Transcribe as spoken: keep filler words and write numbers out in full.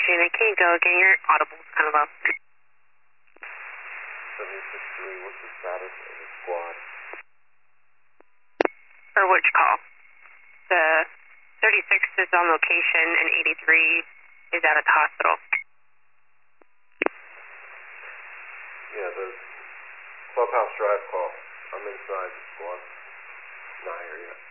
unit. Can you go again? Your audible's kind of low. seventy-six three, what's the status of the squad? For which call? The thirty-six is on location and eighty-three is out at the hospital. Yeah, the Clubhouse Drive call. I'm inside the squad. Not here yet.